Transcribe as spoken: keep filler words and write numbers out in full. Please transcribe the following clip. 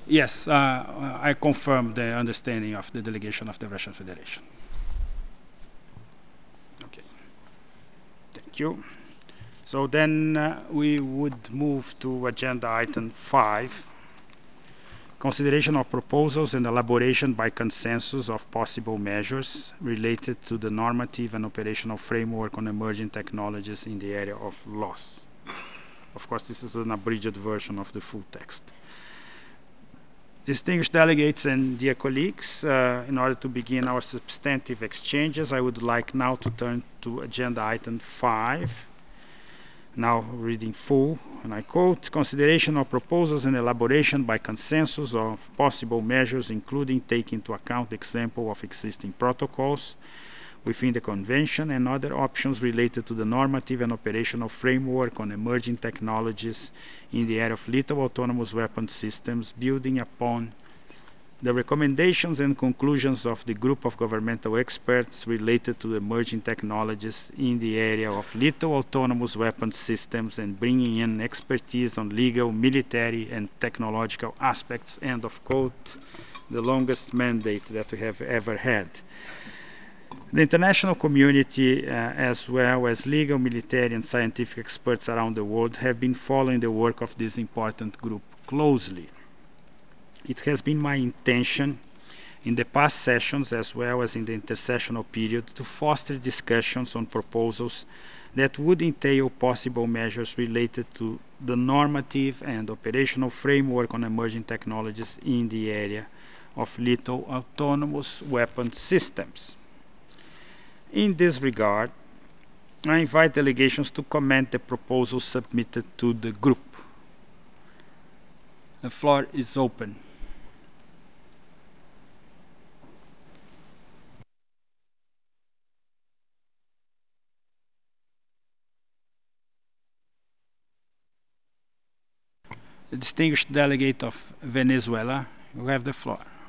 Yes, uh, I confirm the understanding of the delegation of the Russian Federation. Okay, thank you. So then uh, we would move to agenda item five, consideration of proposals and elaboration by consensus of possible measures related to the normative and operational framework on emerging technologies in the area of loss. Of course, this is an abridged version of the full text. Distinguished delegates and dear colleagues, uh, in order to begin our substantive exchanges, I would like now to turn to agenda item five. Now reading full, and I quote, consideration of proposals and elaboration by consensus of possible measures, including taking into account the example of existing protocols within the Convention and other options related to the normative and operational framework on emerging technologies in the area of lethal autonomous weapon systems, building upon the recommendations and conclusions of the group of governmental experts related to emerging technologies in the area of lethal autonomous weapon systems and bringing in expertise on legal, military, and technological aspects, end of quote, the longest mandate that we have ever had. The international community, uh, as well as legal, military, and scientific experts around the world, have been following the work of this important group closely. It has been my intention in the past sessions, as well as in the intersessional period, to foster discussions on proposals that would entail possible measures related to the normative and operational framework on emerging technologies in the area of lethal autonomous weapon systems. In this regard, I invite delegations to comment the proposals submitted to the group. The floor is open. The distinguished delegate of Venezuela, you have the floor.